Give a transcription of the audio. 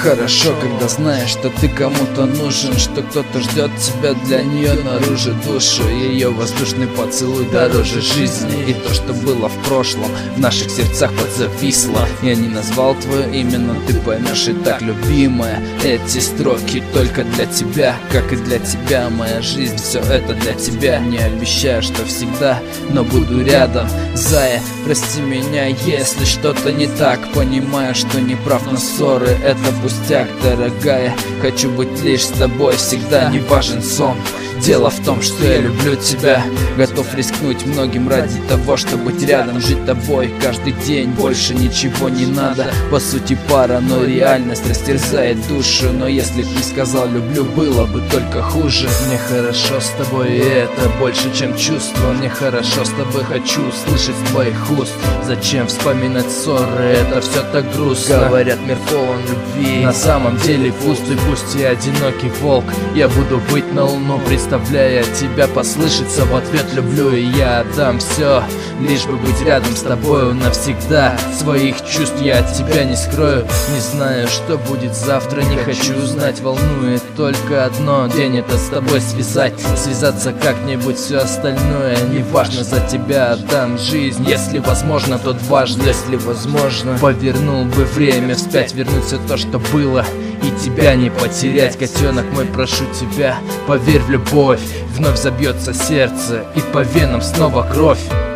хорошо, когда знаешь, что ты кому-то нужен, что кто-то ждет тебя, для нее наружу душу. Ее воздушный поцелуй дороже жизни, и то, что было в прошлом, в наших сердцах подзависло. Я не назвал твое имя, но ты поймешь и так, любимая. Эти строки только для тебя, как и для тебя. Моя жизнь, все это для тебя. Не обещаю, что всегда, но буду рядом. Зая, прости меня, если что-то не так. Понимаю, что не прав, но ссоры — это пустяк, дорогая. Хочу быть лишь с тобой всегда, не важен сон. Дело в том, что я люблю тебя, готов рискнуть многим ради того, чтобы быть рядом, жить тобой каждый день. Больше ничего не надо, по сути пара, но реальность растерзает душу. Но если б не сказал люблю, было бы только хуже. Мне хорошо с тобой, и это больше, чем чувство. Мне хорошо с тобой, хочу услышать с твоих уст. Зачем вспоминать ссоры, это все так грустно. Говорят, мир полон любви, на самом деле пуст. И пусть я одинокий волк, я буду быть на луну, представляя тебя, послышится в ответ люблю. И я отдам все, лишь бы быть рядом с тобою навсегда. Своих чувств я от тебя не скрою. Не знаю, что будет завтра, не хочу знать. Волнует только одно, день это с тобой связать. Связаться как-нибудь, все остальное не важно. За тебя отдам жизнь, если возможно, то дважды. Если возможно, повернул бы время вспять, вернуть все то, что было, и тебя не потерять. Котенок мой, прошу тебя, поверь в любовь. Вновь забьется сердце, и по венам снова кровь.